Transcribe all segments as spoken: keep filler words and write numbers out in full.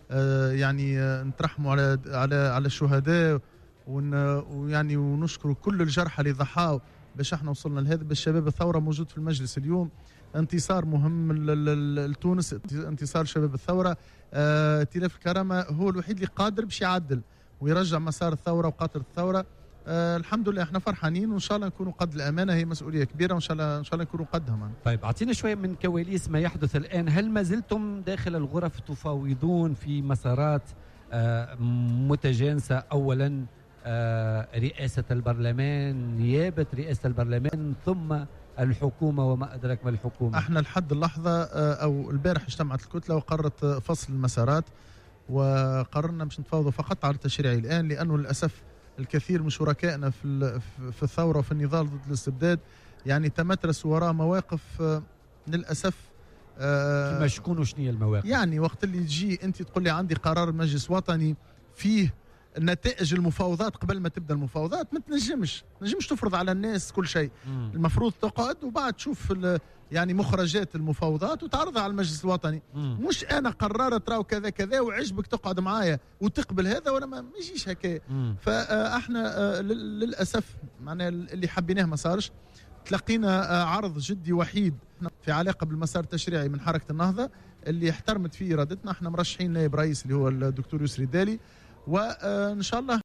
يعني نترحموا على على على الشهداء، ويعني ونشكروا كل الجرحى اللي ضحاوا باش احنا وصلنا لهذا. باش شباب الثوره موجود في المجلس اليوم، انتصار مهم لتونس، انتصار شباب الثوره. ائتلاف آه الكرامه هو الوحيد اللي قادر باش يعدل ويرجع مسار الثوره وقاطر الثوره. آه الحمد لله احنا فرحانين، وان شاء الله نكونوا قد الامانه، هي مسؤوليه كبيره، وان شاء الله ان شاء الله نكونوا قدها معنا. طيب اعطينا شويه من كواليس ما يحدث الان. هل ما زلتم داخل الغرف تفاوضون في مسارات آه متجانسه؟ اولا آه رئاسه البرلمان، نيابه رئاسه البرلمان، ثم الحكومه وما ادراك ما الحكومه. احنا لحد اللحظه آه او البارح اجتمعت الكتله وقررت فصل المسارات، وقررنا باش نتفاوضوا فقط على التشريعي الان، لانه للاسف الكثير من شركائنا في في الثوره وفي النضال ضد الاستبداد يعني تمترسوا وراء مواقف للاسف. آه كما شكون وشنو هي المواقف؟ يعني وقت اللي تجي انت تقول لي عندي قرار مجلس وطني فيه نتائج المفاوضات قبل ما تبدا المفاوضات، ما تنجمش تنجمش تفرض على الناس كل شيء. مم. المفروض تقعد وبعد تشوف يعني مخرجات المفاوضات وتعرضها على المجلس الوطني. مم. مش انا قررت راو كذا كذا وعجبك تقعد معايا وتقبل هذا ولا ما يجيش هكا. فاحنا للاسف معناها اللي حبيناه ما صارش. تلقينا عرض جدي وحيد في علاقه بالمسار التشريعي من حركه النهضه اللي احترمت فيه ارادتنا. احنا مرشحين نائب رئيس اللي هو الدكتور يسري الدالي، وان شاء الله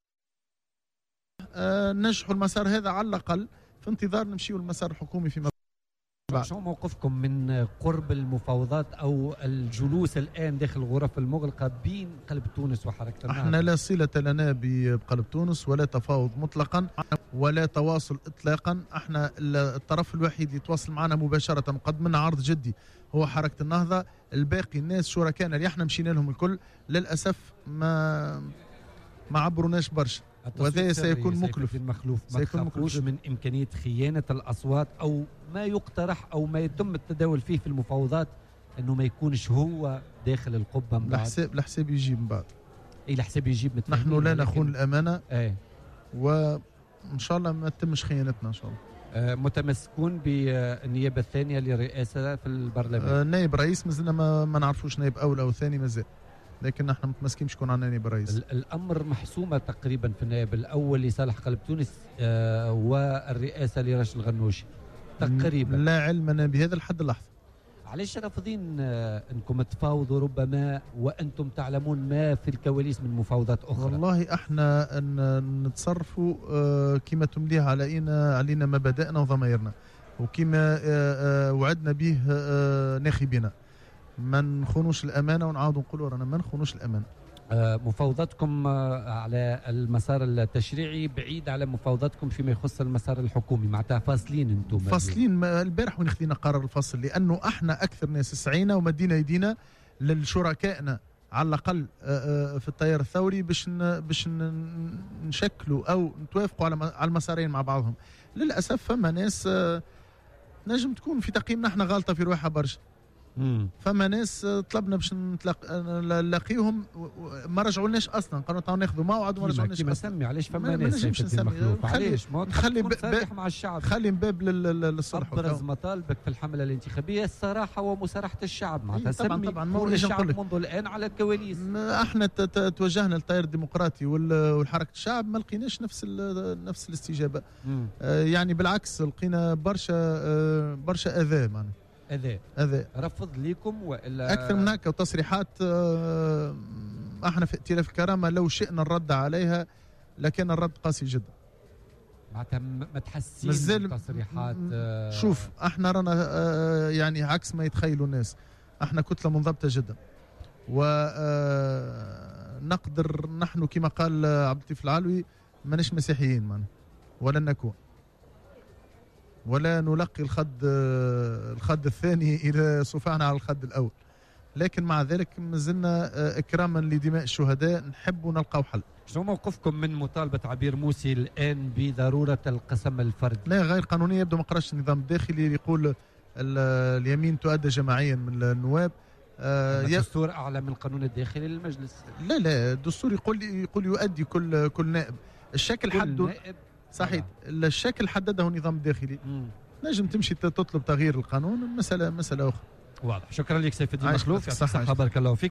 ننجحوا المسار هذا على الاقل، في انتظار نمشيوا المسار الحكومي فيما بعد. شو موقفكم من قرب المفاوضات او الجلوس الان داخل الغرف المغلقه بين قلب تونس وحركه النهضه؟ احنا لا صله لنا بقلب تونس ولا تفاوض مطلقا ولا تواصل اطلاقا. احنا الطرف الوحيد اللي يتواصل معنا مباشره وقدم لنا عرض جدي هو حركه النهضه. الباقي الناس شركائنا اللي احنا مشينا لهم الكل للاسف ما ما عبروناش برشا، وهذا سيكون مكلف. المخلوف ما تخافوش من امكانيه خيانه الاصوات او ما يقترح او ما يتم التداول فيه في المفاوضات انه ما يكونش هو داخل القبه من بعد؟ الحساب الحساب يجيب من بعد. اي الحساب يجيب. نحن لا نخون الامانه. ايه وان شاء الله ما تتمش خيانتنا ان شاء الله. آه متمسكون بالنيابه الثانيه للرئاسه في البرلمان؟ آه نائب رئيس مازلنا ما, ما نعرفوش نائب اول او ثاني مازال، لكن نحن متمسكين شكون عندنا نائب رئيس. الامر محسومه تقريبا في النائب الاول لصالح قلب تونس آه والرئاسه لراشد الغنوشي تقريبا. لا علم لنا بهذا لحد اللحظه. علاش رافضين آه انكم تفاوضوا ربما وانتم تعلمون ما في الكواليس من مفاوضات اخرى؟ والله احنا نتصرفوا آه كما تمليها علينا علينا مبادئنا وضمائرنا، وكما آه آه وعدنا به آه ناخبنا. ما نخونوش الامانه، ونعاودوا نقولوا رانا ما نخونوش الامانه. آه مفاوضاتكم آه على المسار التشريعي بعيد على مفاوضاتكم فيما يخص المسار الحكومي، معناتها فاصلين انتم؟ فاصلين. البارح وين خذينا قرار الفصل، لانه احنا اكثر ناس سعينا ومدينا يدينا للشركائنا على الاقل آه في التيار الثوري باش باش نشكلوا او نتوافقوا على على المسارين مع بعضهم. للاسف فما ناس آه نجم تكون في تقييمنا احنا غالطه في روحها برشا. مم. فما ناس طلبنا باش نلاقيهم ما رجعولناش اصلا، قالوا تعالوا ناخذوا موعد وما رجعولناش اصلا. سمي علاش فما ما ناس نجمش نسمي. علاش خلي صريح مع الشعب، خلي باب للصلح. ابرز مطالبك في الحمله الانتخابيه الصراحه ومسارحه الشعب، معناتها طبعا طبعا ما الشعب منذ الان على الكواليس. احنا توجهنا للتيار الديمقراطي والحركه الشعب ما لقيناش نفس نفس الاستجابه. آه يعني بالعكس لقينا برشا آه برشا اذى معناها. أذى أذى رفض ليكم والا اكثر من هكا، وتصريحات احنا في ائتلاف الكرامه لو شئنا الرد عليها لكن الرد قاسي جدا. معناتها ما تحسين تصريحات. شوف احنا رانا يعني عكس ما يتخيلوا الناس، احنا كتله منضبطه جدا، ونقدر نحن كما قال عبد اللطيف العلوي ماناش مسيحيين معنا ولن نكون، ولا نلقي الخد الخد الثاني إذا صفعنا على الخد الأول. لكن مع ذلك مازلنا إكراما لدماء الشهداء نحب نلقاو حل. شنو موقفكم من مطالبة عبير موسي الآن بضرورة القسم الفردي؟ لا غير قانونية، يبدو ما قراش النظام الداخلي يقول اليمين تؤدى جماعيا من النواب. الدستور أعلى من القانون الداخلي للمجلس. لا لا الدستور يقول يقول يؤدي كل كل نائب. الشكل حده صحيح، الشكل حدده النظام الداخلي. مم. نجم تمشي تطلب تغيير القانون، مسألة مسألة أخرى. واضح. شكرا لك سيف الدين مخلوف، يعطيك الصحة، بارك الله فيك.